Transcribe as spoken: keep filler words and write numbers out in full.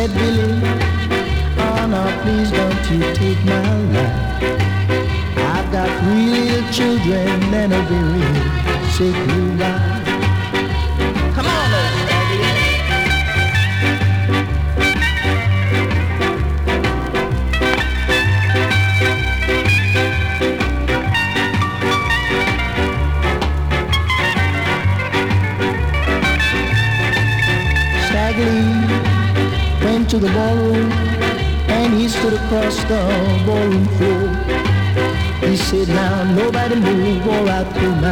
said, Billy, oh no, please don't you take my life. I've got three little children and a very sick new wife. Come on, old Shaggy. Shaggy went to the ballroom and he stood across the ballroom floor. He said, now nobody move or I'll pull my